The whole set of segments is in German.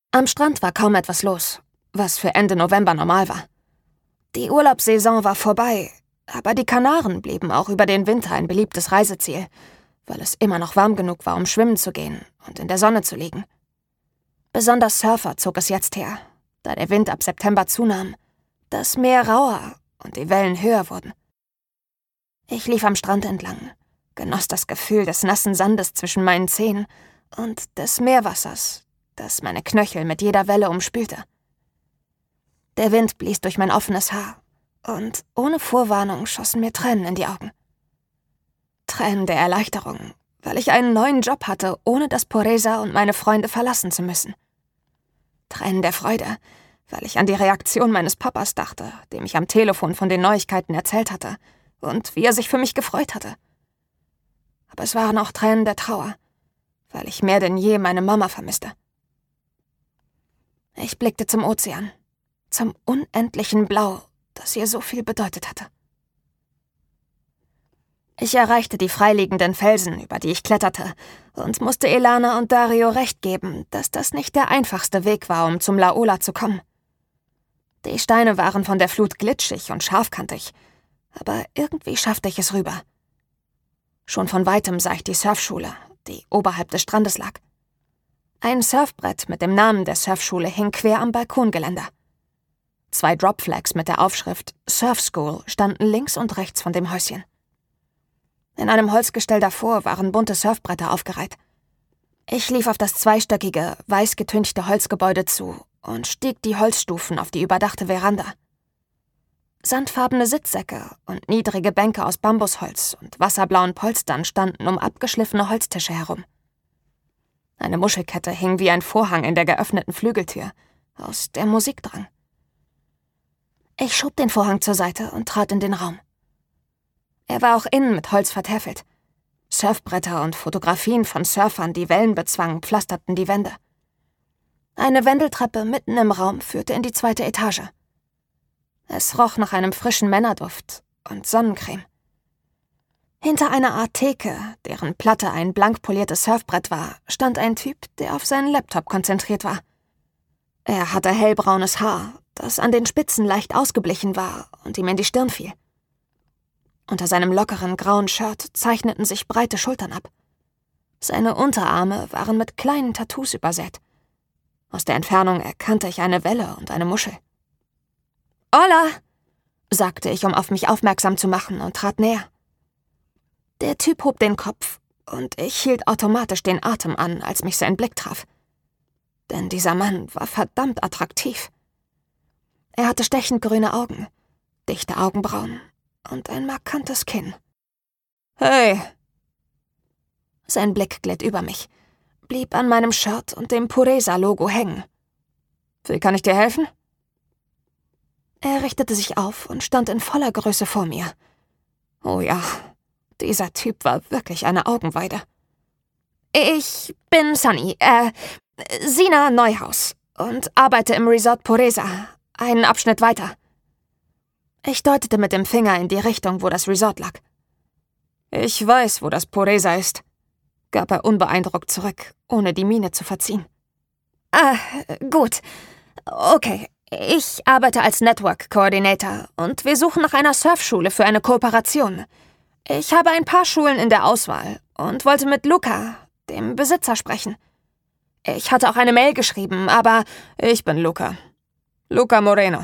Am Strand war kaum etwas los, was für Ende November normal war. Die Urlaubssaison war vorbei, aber die Kanaren blieben auch über den Winter ein beliebtes Reiseziel, weil es immer noch warm genug war, um schwimmen zu gehen und in der Sonne zu liegen. Besonders Surfer zog es jetzt her, da der Wind ab September zunahm, das Meer rauer und die Wellen höher wurden. Ich lief am Strand entlang, genoss das Gefühl des nassen Sandes zwischen meinen Zehen und des Meerwassers, das meine Knöchel mit jeder Welle umspülte. Der Wind blies durch mein offenes Haar und ohne Vorwarnung schossen mir Tränen in die Augen. Tränen der Erleichterung, weil ich einen neuen Job hatte, ohne das Poresa und meine Freunde verlassen zu müssen. Tränen der Freude, weil ich an die Reaktion meines Papas dachte, dem ich am Telefon von den Neuigkeiten erzählt hatte und wie er sich für mich gefreut hatte. Aber es waren auch Tränen der Trauer, weil ich mehr denn je meine Mama vermisste. Ich blickte zum Ozean, zum unendlichen Blau, das ihr so viel bedeutet hatte. Ich erreichte die freiliegenden Felsen, über die ich kletterte, und musste Elana und Dario recht geben, dass das nicht der einfachste Weg war, um zum Laola zu kommen. Die Steine waren von der Flut glitschig und scharfkantig, aber irgendwie schaffte ich es rüber. Schon von weitem sah ich die Surfschule, die oberhalb des Strandes lag. Ein Surfbrett mit dem Namen der Surfschule hing quer am Balkongeländer. 2 Dropflags mit der Aufschrift Surf School standen links und rechts von dem Häuschen. In einem Holzgestell davor waren bunte Surfbretter aufgereiht. Ich lief auf das zweistöckige, weiß getünchte Holzgebäude zu und stieg die Holzstufen auf die überdachte Veranda. Sandfarbene Sitzsäcke und niedrige Bänke aus Bambusholz und wasserblauen Polstern standen um abgeschliffene Holztische herum. Eine Muschelkette hing wie ein Vorhang in der geöffneten Flügeltür, aus der Musik drang. Ich schob den Vorhang zur Seite und trat in den Raum. Er war auch innen mit Holz vertäfelt. Surfbretter und Fotografien von Surfern, die Wellen bezwangen, pflasterten die Wände. Eine Wendeltreppe mitten im Raum führte in die 2. Etage. Es roch nach einem frischen Männerduft und Sonnencreme. Hinter einer Art Theke, deren Platte ein blank poliertes Surfbrett war, stand ein Typ, der auf seinen Laptop konzentriert war. Er hatte hellbraunes Haar, das an den Spitzen leicht ausgeblichen war und ihm in die Stirn fiel. Unter seinem lockeren grauen Shirt zeichneten sich breite Schultern ab. Seine Unterarme waren mit kleinen Tattoos übersät. Aus der Entfernung erkannte ich eine Welle und eine Muschel. »Hola«, sagte ich, um auf mich aufmerksam zu machen, und trat näher. Der Typ hob den Kopf, und ich hielt automatisch den Atem an, als mich sein Blick traf. Denn dieser Mann war verdammt attraktiv. Er hatte stechend grüne Augen, dichte Augenbrauen und ein markantes Kinn. »Hey!« Sein Blick glitt über mich, blieb an meinem Shirt und dem Poresa-Logo hängen. »Wie kann ich dir helfen?« Er richtete sich auf und stand in voller Größe vor mir. Oh ja, dieser Typ war wirklich eine Augenweide. »Ich bin Sunny, Sina Neuhaus, und arbeite im Resort Poresa, einen Abschnitt weiter.« Ich deutete mit dem Finger in die Richtung, wo das Resort lag. »Ich weiß, wo das Poresa ist«, gab er unbeeindruckt zurück, ohne die Miene zu verziehen. Gut. Okay. Ich arbeite als Network Coordinator und wir suchen nach einer Surfschule für eine Kooperation. Ich habe ein paar Schulen in der Auswahl und wollte mit Luca, dem Besitzer, sprechen. Ich hatte auch eine Mail geschrieben, aber ich bin Luca. Luca Moreno.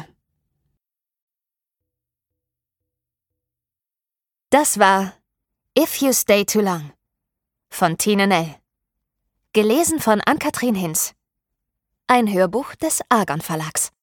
Das war If You Stay Too Long von Tine Nell. Gelesen von Ann-Kathrin Hinz. Ein Hörbuch des Argon Verlags.